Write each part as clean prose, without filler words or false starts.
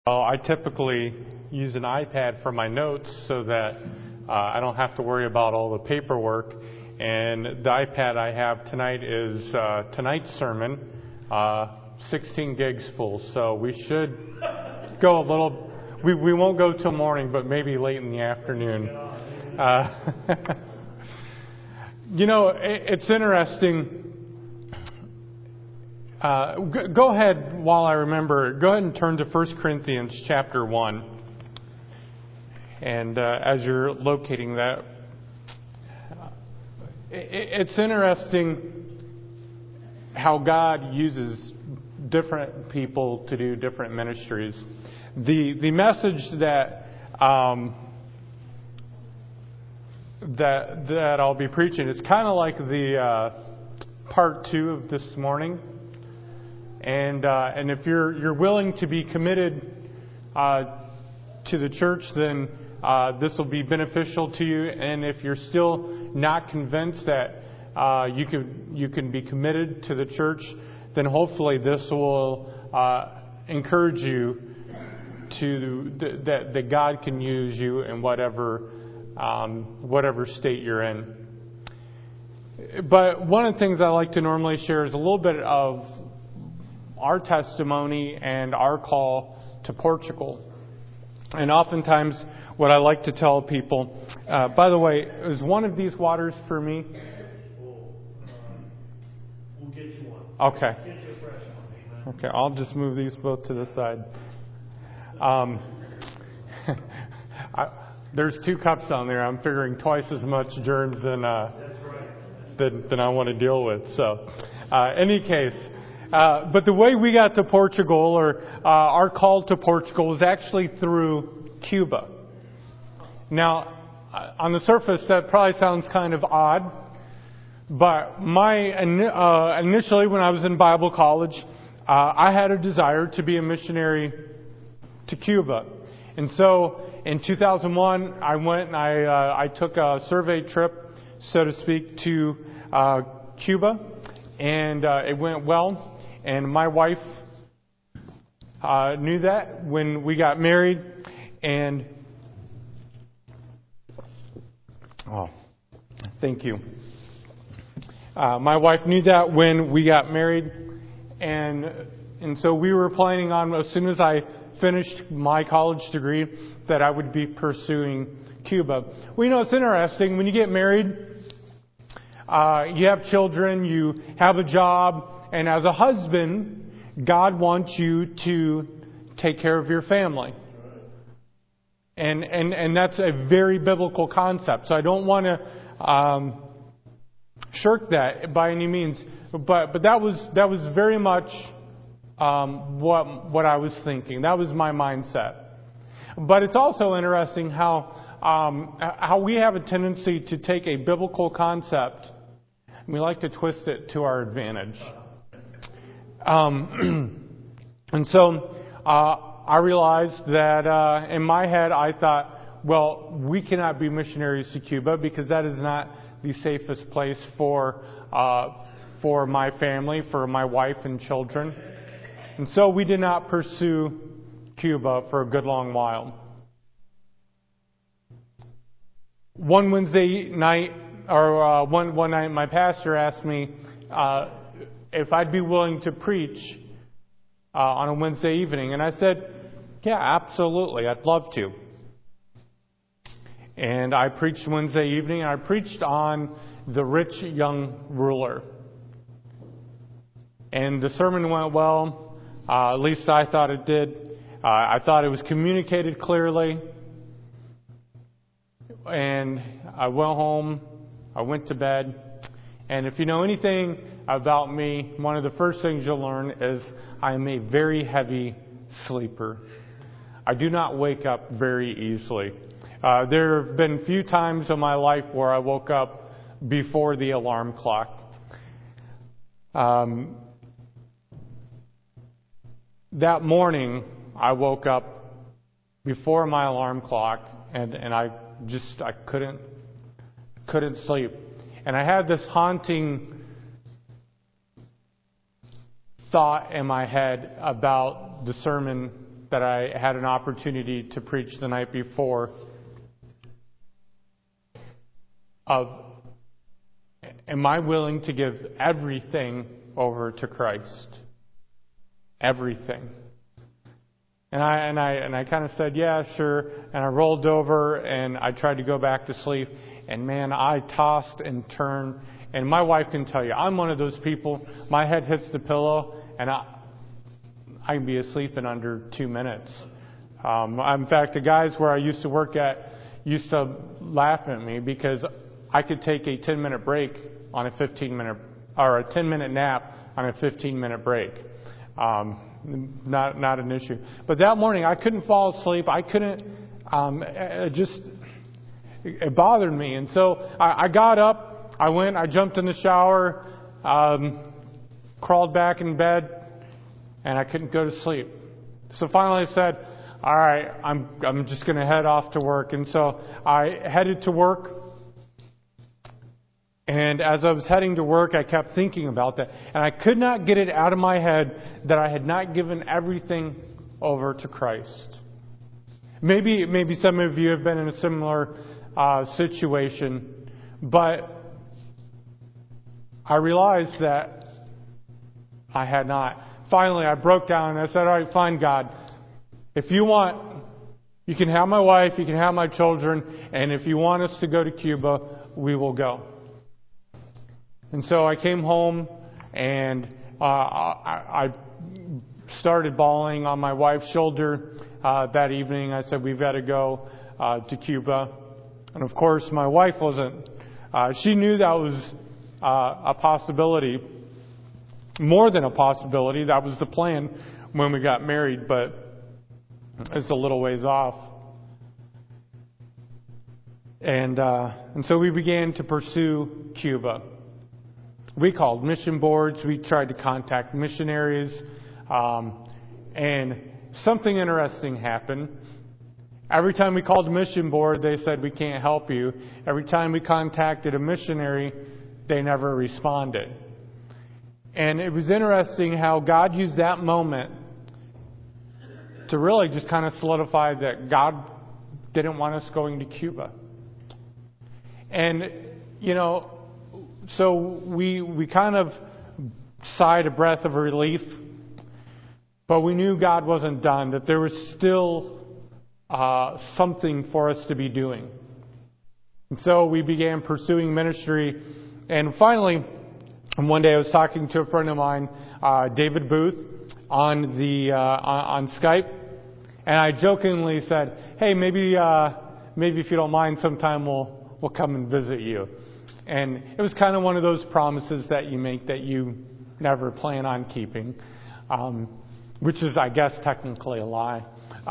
I typically use an iPad for my notes so that I don't have to worry about all the paperwork. And the iPad I have tonight is tonight's sermon, 16 gigs full. So we should go a little, we won't go till morning, but maybe late in the afternoon. It's interesting. Go ahead, while I remember, go ahead and turn to 1 Corinthians chapter 1. And as you're locating that, it's interesting how God uses different people to do different ministries. The message that I'll be preaching is kind of like the part 2 of this morning. And if you're willing to be committed to the church, then this will be beneficial to you. And if you're still not convinced that you can be committed to the church, then hopefully this will encourage you that God can use you in whatever state you're in. But one of the things I like to normally share is a little bit of our testimony and our call to Portugal. And oftentimes what I like to tell people, by the way, is one of these waters for me? We'll get you one. Okay. Get you a fresh one. Okay, I'll just move these both to the side. There's 2 cups down there. I'm figuring twice as much germs than I want to deal with. So, any case, but the way we got to Portugal, or our call to Portugal, was actually through Cuba. Now, on the surface, that probably sounds kind of odd, but initially when I was in Bible college, I had a desire to be a missionary to Cuba. And so in 2001, I went and I took a survey trip, so to speak, to Cuba, and it went well. And my wife knew that when we got married. And thank you. My wife knew that when we got married, and so we were planning on, as soon as I finished my college degree, that I would be pursuing Cuba. Well, it's interesting when you get married. You have children, you have a job, and as a husband, God wants you to take care of your family. And that's a very biblical concept. So I don't want to shirk that by any means. But that was very much what I was thinking. That was my mindset. But it's also interesting how we have a tendency to take a biblical concept and we like to twist it to our advantage. And so I realized that in my head I thought, well, we cannot be missionaries to Cuba because that is not the safest place for my family, for my wife and children. And so we did not pursue Cuba for a good long while. One Wednesday night, or one night, my pastor asked me if I'd be willing to preach on a Wednesday evening. And I said, yeah, absolutely, I'd love to. And I preached Wednesday evening, and I preached on the rich young ruler. And the sermon went well, at least I thought it did. I thought it was communicated clearly. And I went home, I went to bed, and if you know anything about me, one of the first things you'll learn is I am a very heavy sleeper. I do not wake up very easily. There have been few times in my life where I woke up before the alarm clock. That morning, I woke up before my alarm clock, and I couldn't sleep. And I had this haunting thought in my head about the sermon that I had an opportunity to preach the night before of, am I willing to give everything over to Christ? Everything. And I kind of said, yeah, sure. And I rolled over and I tried to go back to sleep. And man, I tossed and turned. And my wife can tell you, I'm one of those people. My head hits the pillow, and I can be asleep in under 2 minutes. In fact, the guys where I used to work at used to laugh at me because I could take a 10-minute break on a 15-minute, or a 10-minute nap on a 15-minute break. Not an issue. But that morning, I couldn't fall asleep. I couldn't. It bothered me, and so I got up. I went. I jumped in the shower, crawled back in bed, and I couldn't go to sleep. So finally, I said, "All right, I'm just going to head off to work." And so I headed to work. And as I was heading to work, I kept thinking about that. And I could not get it out of my head that I had not given everything over to Christ. Maybe some of you have been in a similar situation. But I realized that I had not. Finally, I broke down and I said, all right, fine, God. If you want, you can have my wife, you can have my children. And if you want us to go to Cuba, we will go. And so I came home and I started bawling on my wife's shoulder that evening. I said, we've got to go to Cuba. And of course, my wife wasn't. She knew that was a possibility, more than a possibility. That was the plan when we got married, but it's a little ways off. And so we began to pursue Cuba. We called mission boards. We tried to contact missionaries. And something interesting happened. Every time we called a mission board, they said, we can't help you. Every time we contacted a missionary, they never responded. And it was interesting how God used that moment to really just kind of solidify that God didn't want us going to Cuba. And, so we kind of sighed a breath of relief, but we knew God wasn't done, that there was still something for us to be doing. And so we began pursuing ministry. And finally, one day I was talking to a friend of mine, David Booth, on Skype, and I jokingly said, "Hey, maybe if you don't mind, sometime we'll come and visit you." And it was kind of one of those promises that you make that you never plan on keeping, which is, I guess, technically a lie.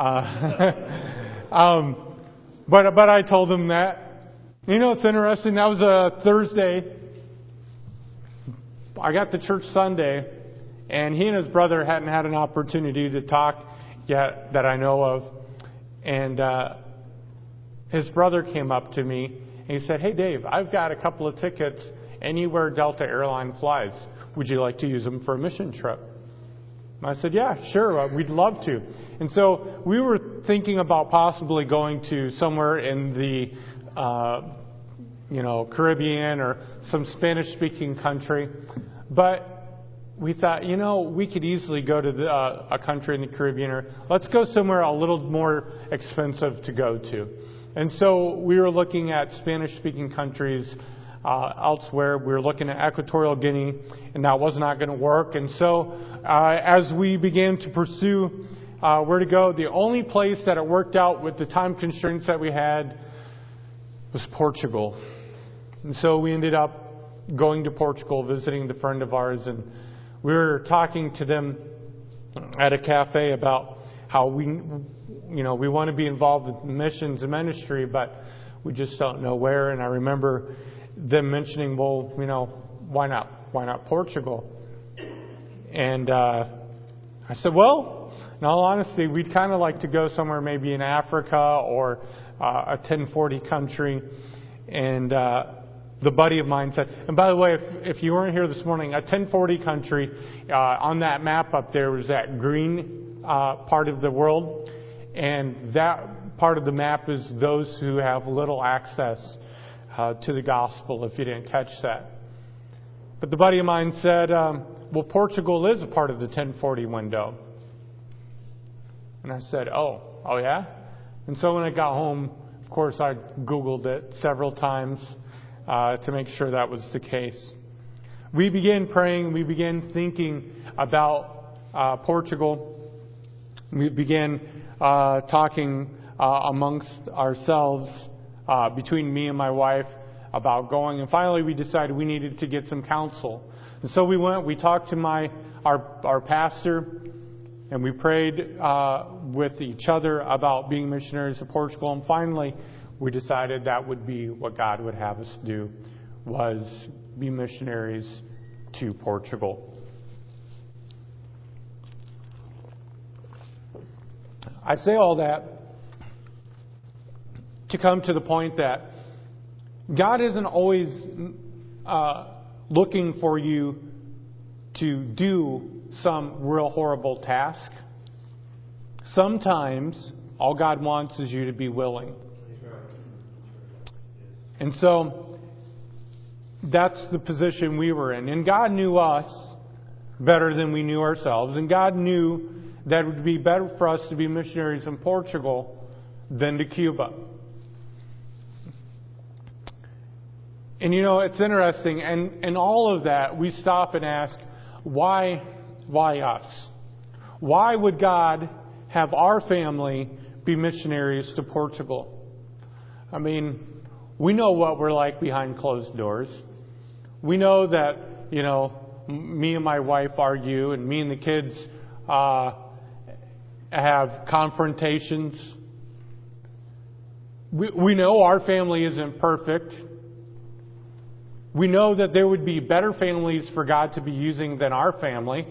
But I told him that. It's interesting. That was a Thursday. I got to church Sunday, and he and his brother hadn't had an opportunity to talk yet that I know of. And his brother came up to me, and he said, "Hey, Dave, I've got a couple of tickets anywhere Delta Airline flies. Would you like to use them for a mission trip?" And I said, "Yeah, sure, we'd love to." And so we were thinking about possibly going to somewhere in the Caribbean or some Spanish-speaking country. But we thought, we could easily go to a country in the Caribbean, or let's go somewhere a little more expensive to go to. And so we were looking at Spanish-speaking countries elsewhere. We were looking at Equatorial Guinea, and that was not going to work. And so as we began to pursue where to go, the only place that it worked out with the time constraints that we had was Portugal. And so we ended up going to Portugal, visiting the friend of ours, and we were talking to them at a cafe about how we want to be involved with missions and ministry, but we just don't know where. And I remember them mentioning, well, why not Portugal? And I said, well, in all honesty, we'd kind of like to go somewhere maybe in Africa or a 1040 country. And the buddy of mine said, and by the way, if you weren't here this morning, a 1040 country, on that map up there was that green part of the world, and that part of the map is those who have little access to the gospel, if you didn't catch that. But the buddy of mine said, well, Portugal is a part of the 1040 window. And I said, oh yeah? And so when I got home, of course, I Googled it several times to make sure that was the case. We began praying. We began thinking about Portugal. We began talking amongst ourselves, between me and my wife, about going. And finally, we decided we needed to get some counsel. And so we went. We talked to our pastor, and we prayed with each other about being missionaries to Portugal. And finally, we decided that would be what God would have us do, was be missionaries to Portugal. I say all that to come to the point that God isn't always looking for you to do some real horrible task. Sometimes all God wants is you to be willing. And so that's the position we were in. And God knew us better than we knew ourselves. And God knew that it would be better for us to be missionaries in Portugal than to Cuba. And it's interesting. And in all of that, we stop and ask, why us? Why would God have our family be missionaries to Portugal? I mean, we know what we're like behind closed doors. We know that, me and my wife argue, and me and the kids have confrontations. We know our family isn't perfect. We know that there would be better families for God to be using than our family.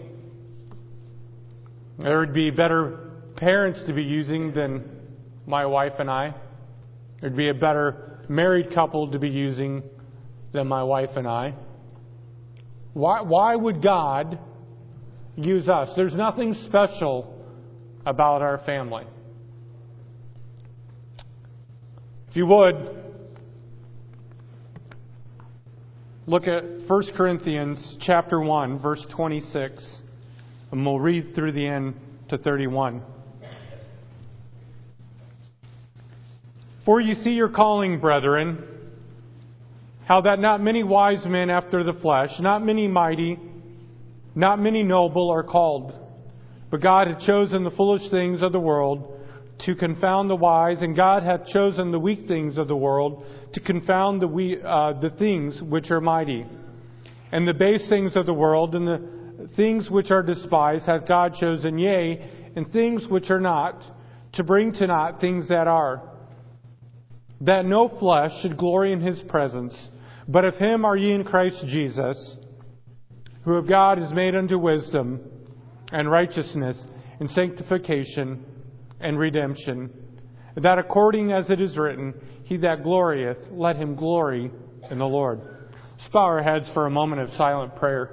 There would be better parents to be using than my wife and I. There'd be a better married couple to be using than my wife and I. Why would God use us? There's nothing special about our family. If you would, look at 1 Corinthians chapter 1, verse 26, and we'll read through the end to 31. For you see your calling, brethren, how that not many wise men after the flesh, not many mighty, not many noble are called. But God hath chosen the foolish things of the world to confound the wise, and God hath chosen the weak things of the world to confound the things which are mighty. And the base things of the world, and the things which are despised, hath God chosen, yea, and things which are not, to bring to naught things that are, that no flesh should glory in his presence. But of him are ye in Christ Jesus, who of God is made unto wisdom, and righteousness, and sanctification, and redemption, that according as it is written, he that glorieth, let him glory in the Lord. Let's bow our heads for a moment of silent prayer.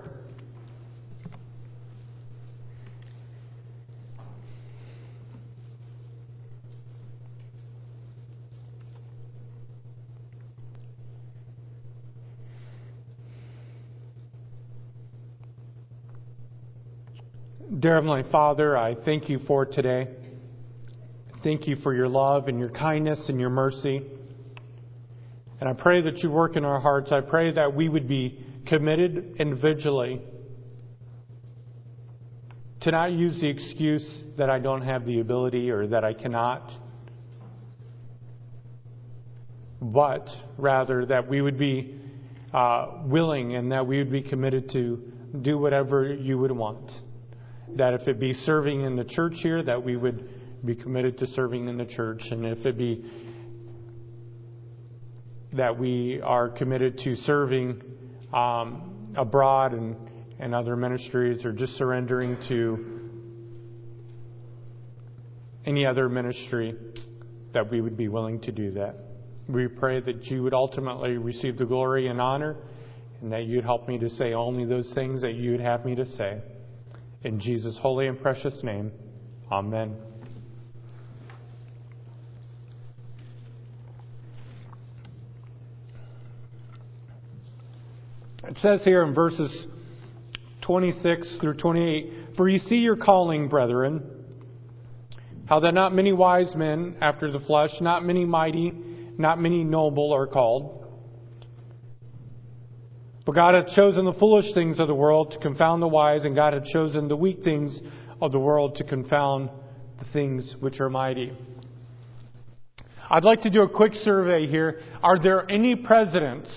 Dear Heavenly Father, I thank you for today. Thank you for your love and your kindness and your mercy. And I pray that you work in our hearts. I pray that we would be committed individually to not use the excuse that I don't have the ability or that I cannot, but rather that we would be willing and that we would be committed to do whatever you would want. That if it be serving in the church here, that we would be committed to serving in the church. And if it be that we are committed to serving abroad and other ministries, or just surrendering to any other ministry, that we would be willing to do that. We pray that you would ultimately receive the glory and honor, and that you'd help me to say only those things that you would have me to say. In Jesus' holy and precious name, Amen. It says here in verses 26 through 28, "For ye see your calling, brethren, how that not many wise men after the flesh, not many mighty, not many noble are called. But God hath chosen the foolish things of the world to confound the wise, and God hath chosen the weak things of the world to confound the things which are mighty." I'd like to do a quick survey here. Are there any presidents?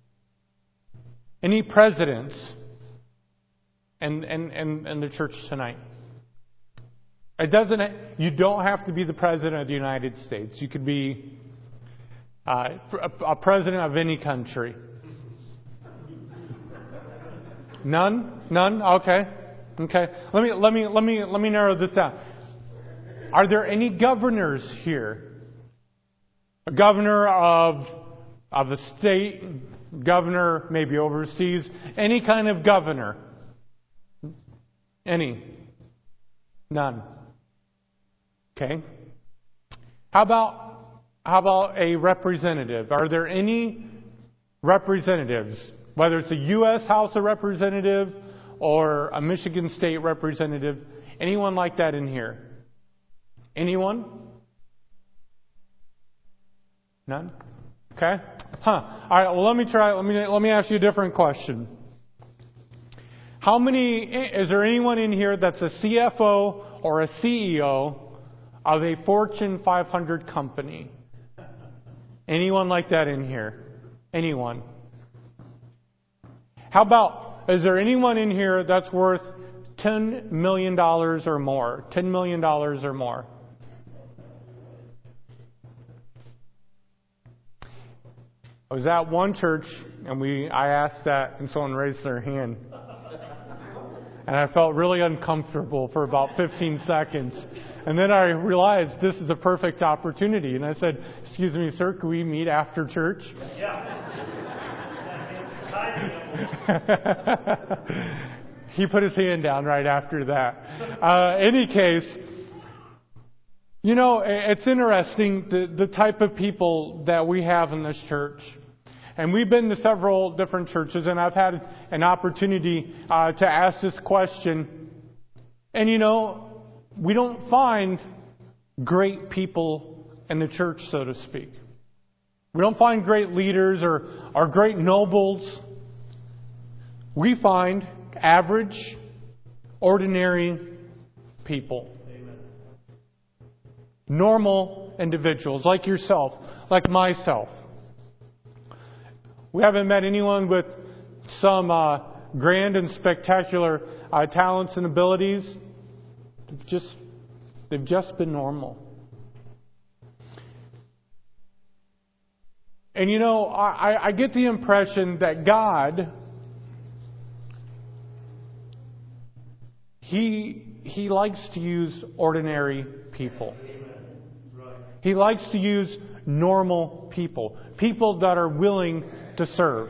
Any presidents in the church tonight? It doesn't. You don't have to be the president of the United States. You could be a president of any country. None? Okay. Let me narrow this down. Are there any governors here? A governor of a state, governor maybe overseas, any kind of governor? Any? None. Okay. How about a representative? Are there any representatives? Whether it's a U.S. House of Representatives or a Michigan State representative, anyone like that in here? Anyone? None? Okay. All right. Well, let me ask you a different question. Is there anyone in here that's a CFO or a CEO of a Fortune 500 company? Anyone like that in here? Anyone? How about, is there anyone in here that's worth $10 million or more? $10 million or more? I was at one church and I asked that and someone raised their hand. And I felt really uncomfortable for about 15 seconds. And then I realized this is a perfect opportunity. And I said, "Excuse me, sir, can we meet after church?" He put his hand down right after that. Any case, it's interesting the type of people that we have in this church. And we've been to several different churches, and I've had an opportunity to ask this question. And we don't find great people in the church, so to speak. We don't find great leaders or great nobles. We find average, ordinary people. Amen. Normal individuals like yourself, like myself. We haven't met anyone with some grand and spectacular talents and abilities. They've just been normal. And I get the impression that God, He likes to use ordinary people. He likes to use normal people. People that are willing to serve.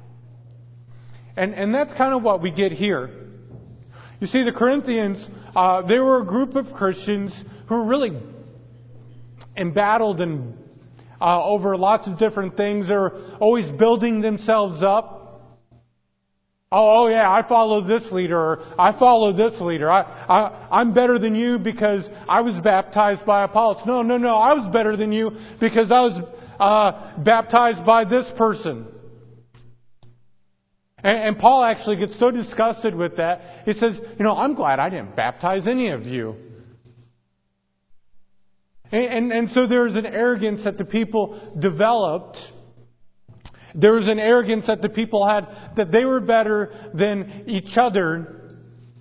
And that's kind of what we get here. You see, the Corinthians, they were a group of Christians who were really embattled and over lots of different things. They were always building themselves up. Oh yeah, I follow this leader, or I follow this leader. I'm better than you because I was baptized by Apollos. No, I was better than you because I was baptized by this person. And Paul actually gets so disgusted with that. He says, I'm glad I didn't baptize any of you. And so there's an arrogance that the people developed. There was an arrogance that the people had that they were better than each other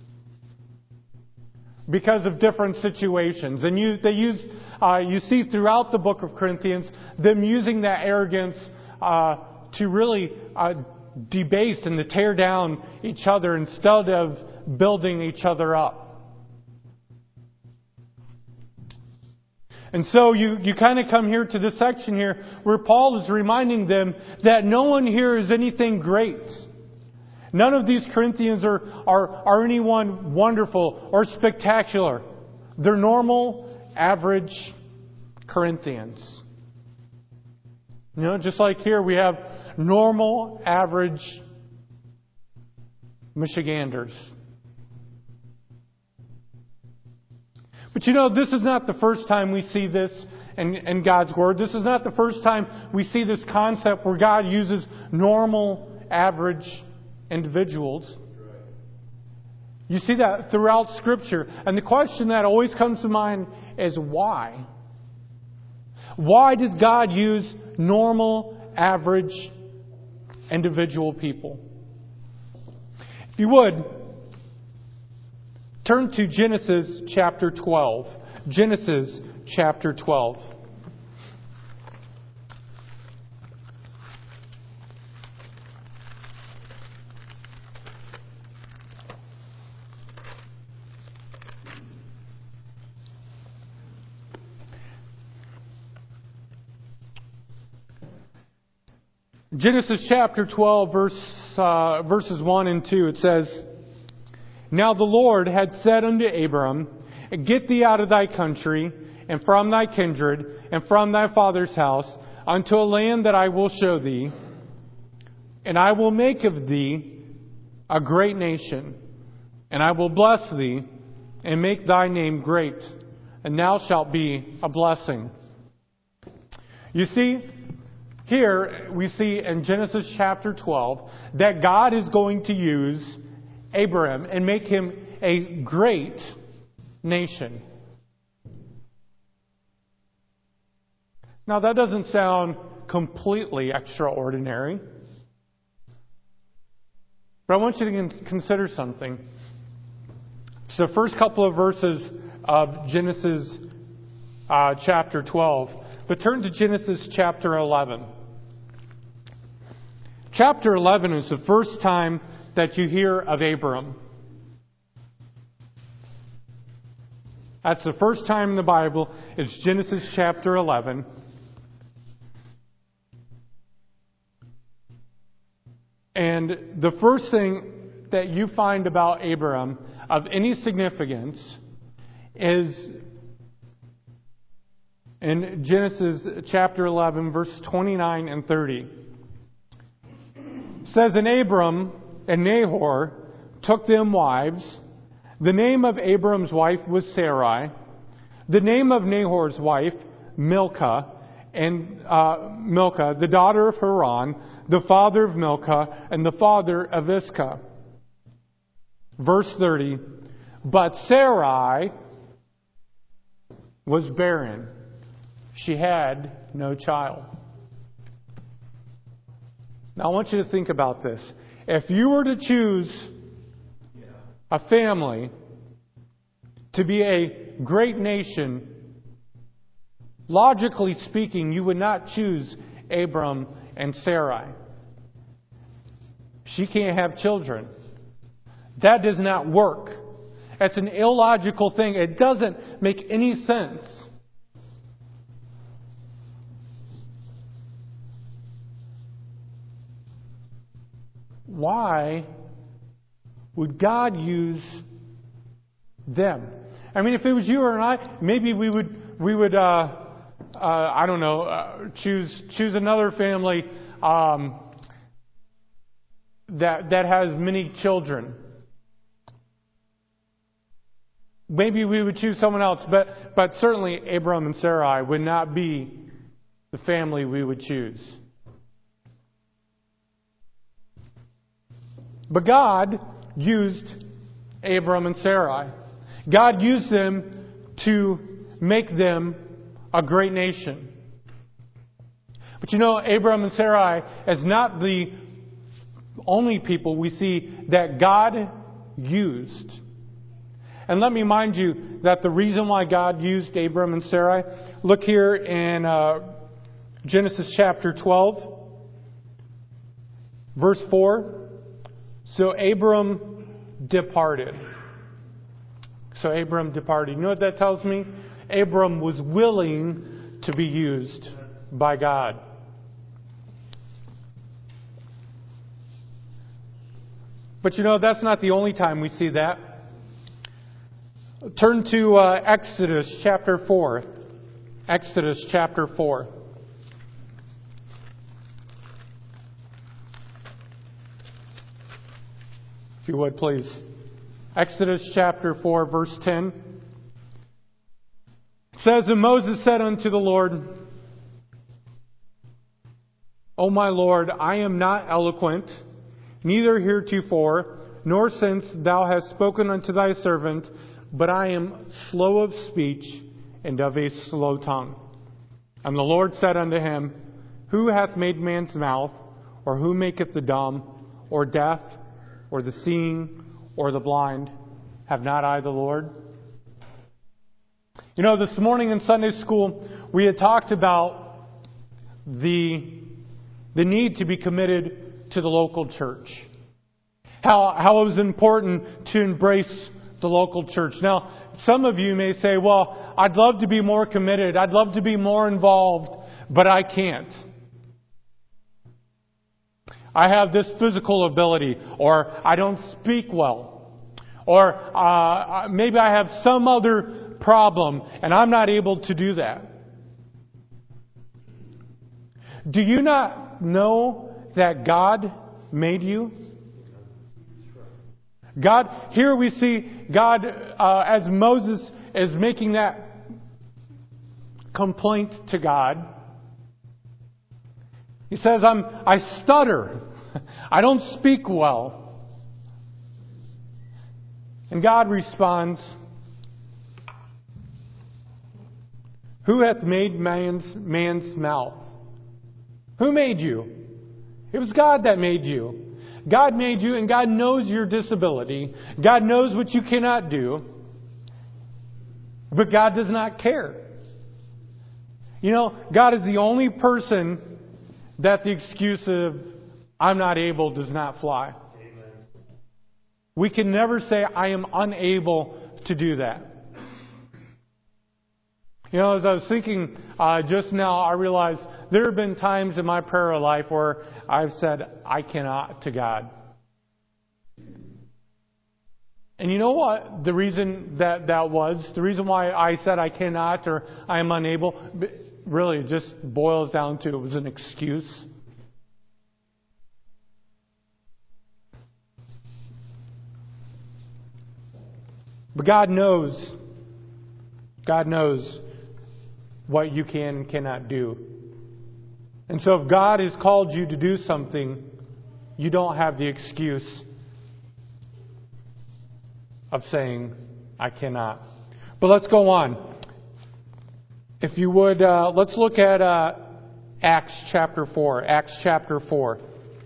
because of different situations. And you see throughout the book of Corinthians them using that arrogance to really debase and to tear down each other instead of building each other up. And so you kind of come here to this section here where Paul is reminding them that no one here is anything great. None of these Corinthians are anyone wonderful or spectacular. They're normal, average Corinthians. Just like here we have normal, average Michiganders. But this is not the first time we see this in God's Word. This is not the first time we see this concept where God uses normal, average individuals. You see that throughout Scripture. And the question that always comes to mind is why? Why does God use normal, average, individual people? If you would, turn to Genesis chapter 12. Genesis chapter 12. Genesis chapter 12, verses 1 and 2, it says, Now the Lord had said unto Abram, Get thee out of thy country, and from thy kindred, and from thy father's house, unto a land that I will show thee, and I will make of thee a great nation, and I will bless thee, and make thy name great, and thou shalt be a blessing. You see, here we see in Genesis chapter 12 that God is going to use Abraham and make him a great nation. Now that doesn't sound completely extraordinary. But I want you to consider something. So the first couple of verses of Genesis chapter 12. But turn to Genesis chapter 11. Chapter 11 is the first time that you hear of Abram. That's the first time in the Bible. It's Genesis chapter 11. And the first thing that you find about Abram of any significance is in Genesis chapter 11, verse 29 and 30. It says, And Abram and Nahor took them wives. The name of Abram's wife was Sarai. The name of Nahor's wife, Milcah, and Milcah, the daughter of Haran, the father of Milcah, and the father of Iscah. Verse 30, But Sarai was barren. She had no child. Now I want you to think about this. If you were to choose a family to be a great nation, logically speaking, you would not choose Abram and Sarai. She can't have children. That does not work. It's an illogical thing. It doesn't make any sense. Why would God use them? I mean, if it was you or I, maybe we would I don't know, choose another family that has many children. Maybe we would choose someone else, but certainly Abram and Sarai would not be the family we would choose. But God used Abram and Sarai. God used them to make them a great nation. But Abram and Sarai is not the only people we see that God used. And let me remind you that the reason why God used Abram and Sarai, look here in Genesis chapter 12, verse 4. So Abram departed. You know what that tells me? Abram was willing to be used by God. But that's not the only time we see that. Turn to Exodus chapter 4. Exodus chapter 4. If you would, please. Exodus chapter 4, verse 10. It says, And Moses said unto the Lord, O my Lord, I am not eloquent, neither heretofore, nor since thou hast spoken unto thy servant, but I am slow of speech and of a slow tongue. And the Lord said unto him, Who hath made man's mouth, or who maketh the dumb, or deaf, or the seeing, or the blind? Have not I the Lord? You know, this morning in Sunday school, we had talked about the need to be committed to the local church. How it was important to embrace the local church. Now, some of you may say, well, I'd love to be more committed. I'd love to be more involved, but I can't. I have this physical ability, or I don't speak well, or maybe I have some other problem, and I'm not able to do that. Do you not know that God made you? God, here we see God, as Moses is making that complaint to God. He says, I stutter. I don't speak well. And God responds, Who hath made man's mouth? Who made you? It was God that made you. God made you, and God knows your disability. God knows what you cannot do. But God does not care. You know, God is the only person that the excuse of, I'm not able, does not fly. Amen. We can never say, I am unable to do that. You know, as I was thinking just now, I realized there have been times in my prayer life where I've said, I cannot to God. And you know what? The reason the reason why I said I cannot or I am unable, really just boils down to it was an excuse. But God knows what you can and cannot do. And so if God has called you to do something, you don't have the excuse of saying, I cannot. But let's go on. If you would, let's look at Acts chapter 4. Acts chapter 4.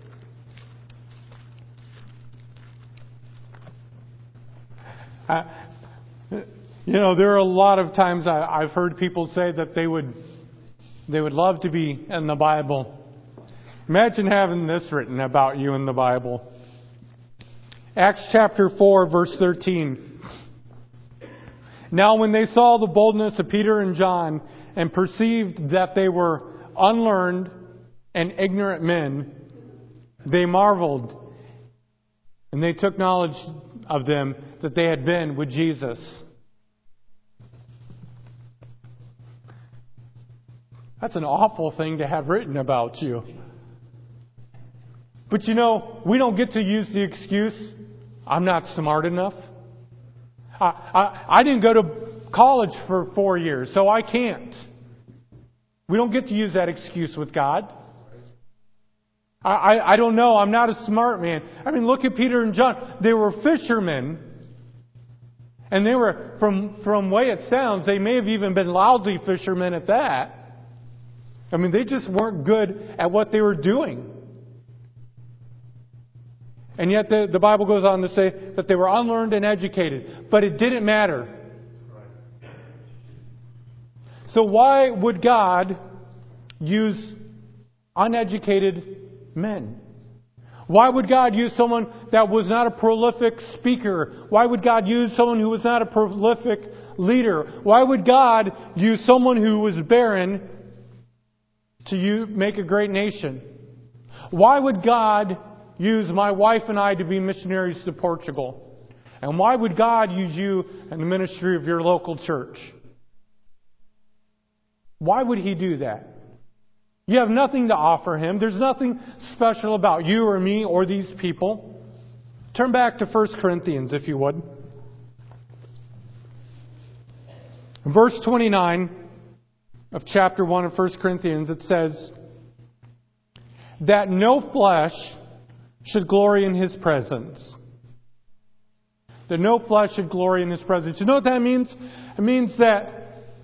You know, there are a lot of times I've heard people say that they would love to be in the Bible. Imagine having this written about you in the Bible. Acts chapter 4, verse 13. Now when they saw the boldness of Peter and John and perceived that they were unlearned and ignorant men, they marveled, and they took knowledge of them that they had been with Jesus. That's an awful thing to have written about you. But you know, we don't get to use the excuse, I'm not smart enough. I didn't go to college for 4 years, so I can't. We don't get to use that excuse with God. I don't know, I'm not a smart man. I mean, look at Peter and John. They were fishermen. And they were, from way it sounds, they may have even been lousy fishermen at that. I mean, they just weren't good at what they were doing. And yet the Bible goes on to say that they were unlearned and educated. But it didn't matter. So why would God use uneducated men? Why would God use someone that was not a prolific speaker? Why would God use someone who was not a prolific leader? Why would God use someone who was barren to make a great nation? Why would God use my wife and I to be missionaries to Portugal? And why would God use you in the ministry of your local church? Why would He do that? You have nothing to offer Him. There's nothing special about you or me or these people. Turn back to 1 Corinthians, if you would. Verse 29 of chapter 1 of 1 Corinthians, it says that no flesh should glory in His presence. That no flesh should glory in His presence. You know what that means? It means that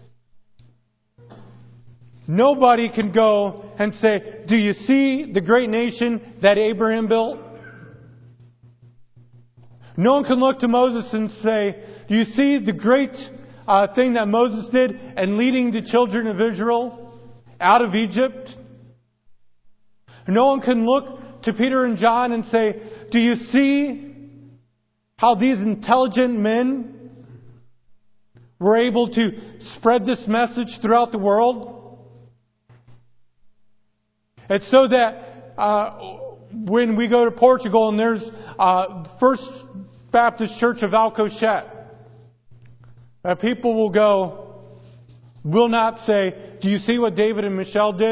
nobody can go and say, do you see the great nation that Abraham built? No one can look to Moses and say, do you see the great thing that Moses did in leading the children of Israel out of Egypt? No one can look to Peter and John and say, do you see how these intelligent men were able to spread this message throughout the world? It's so that when we go to Portugal and there's First Baptist Church of Alcochete, people will not say, do you see what David and Michelle did?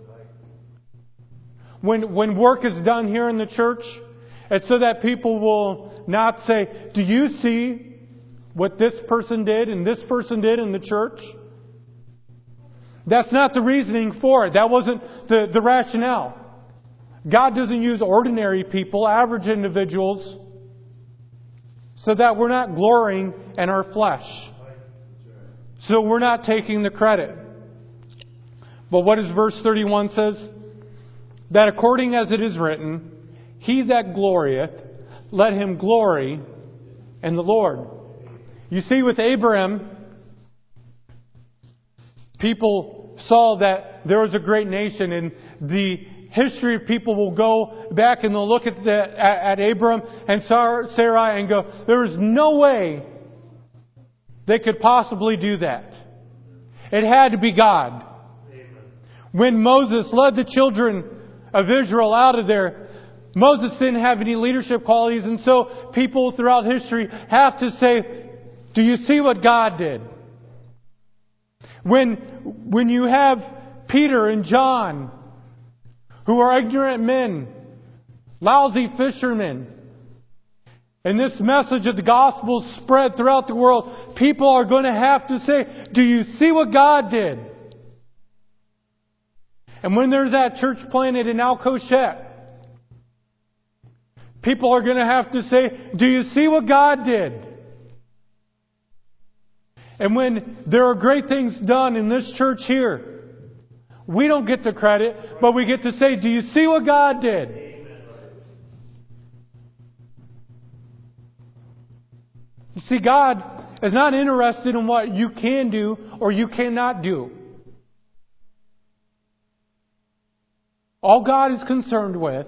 When work is done here in the church, it's so that people will not say, do you see what this person did and this person did in the church? That's not the reasoning for it. That wasn't the rationale. God doesn't use ordinary people, average individuals, so that we're not glorying in our flesh. So we're not taking the credit. But what does verse 31 says? That according as it is written, he that glorieth, let him glory in the Lord. You see, with Abraham, people saw that there was a great nation, and the history of people will go back and they'll look at Abram and Sarai and go, there is no way they could possibly do that. It had to be God. When Moses led the children of Israel out of there, Moses didn't have any leadership qualities, and so people throughout history have to say, do you see what God did? When you have Peter and John, who are ignorant men, lousy fishermen, and this message of the gospel is spread throughout the world, people are going to have to say, do you see what God did? And when there's that church planted in Alcochete, people are going to have to say, do you see what God did? And when there are great things done in this church here, we don't get the credit, but we get to say, do you see what God did? You see, God is not interested in what you can do or you cannot do. All God is concerned with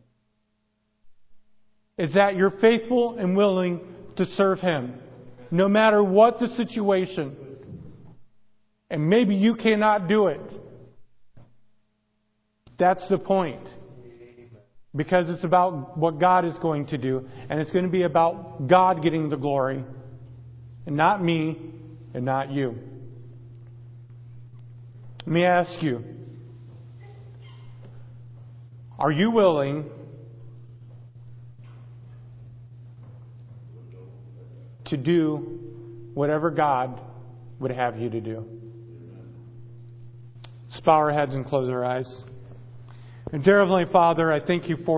is that you're faithful and willing to serve Him, no matter what the situation. And maybe you cannot do it. That's the point. Because it's about what God is going to do. And it's going to be about God getting the glory. And not me and not you. Let me ask you. Are you willing to do whatever God would have you to do? Let's bow our heads and close our eyes. And dear Heavenly Father, I thank you for